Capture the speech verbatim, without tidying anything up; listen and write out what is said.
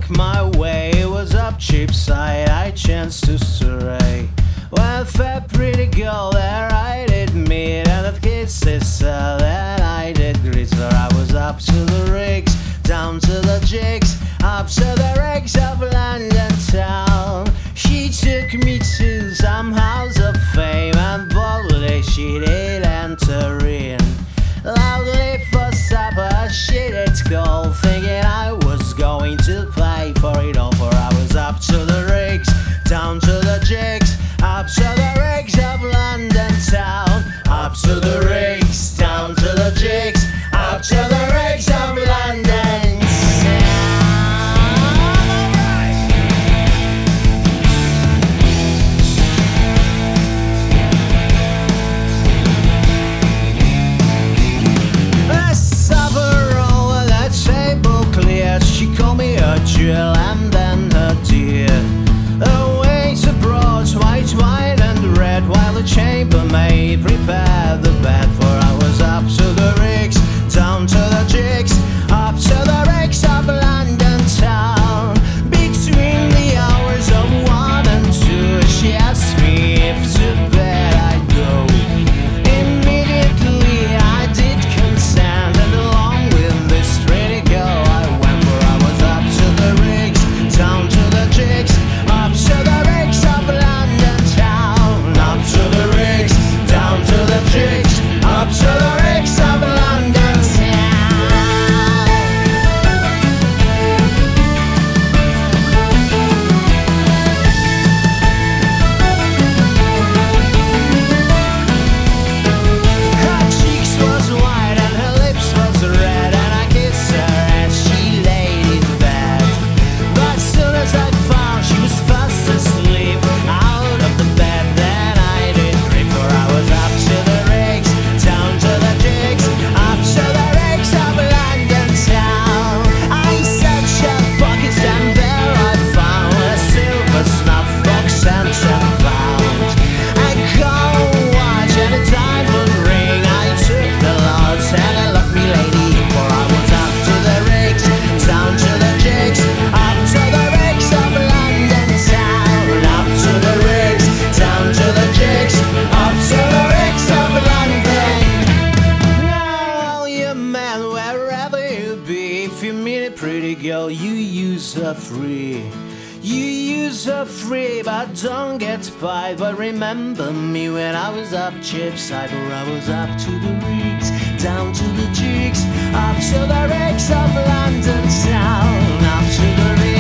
my way, it was up Cheapside, I chanced to stray. Well, fat pretty girl there I did meet, and that kid sister that I did greet. So I was up to the rigs, down to the jigs, up to the rigs of London town. She took me to some house of fame, and boldly she did enter in. Loudly for supper she did call, thinking I was going to pay for it all. For I was up to the rigs, down to the jigs, up to the rigs of London town. Up to the rigs, down to the jigs, up to the rigs of London town. A supper roll, that table cleared. She called me a jewel and then her dear. The waiter brought white wine and red, while the chambermaid prepared the bed. For I was up to the rigs, down to the jigs, up to the rigs of London town. Between the hours of one and two, she asked me if to bed I'd go. Immediately I did consent, and along with this pretty girl I went. For I was up to the rigs, down to the jigs, up to the rigs of London town. Up to the rigs, down to the jigs, up to the rigs of London town. Her cheeks was white and her lips was red, and I kissed her as she laid in bed. But soon as I found she was fast asleep, out of the bed then I did creep. For I was up to the rigs, down to the jigs, up to the rigs of London town. I searched her pockets and there I found a silver snuff box and ten pounds, a gold watch and a diamond ring. I took the lots and I locked me lady in. For I was up to the rigs, down to the jigs, up to the rigs of London town. Up to the rigs, down to the jigs, up to the rigs of London. Now you man, wherever you be, if you meet a pretty girl, you use her free. You use her free, but don't get spied. But remember me when I was up Cheapside, or I was up to the rigs, down to the jigs, up to the rigs of London town. Up to the rigs.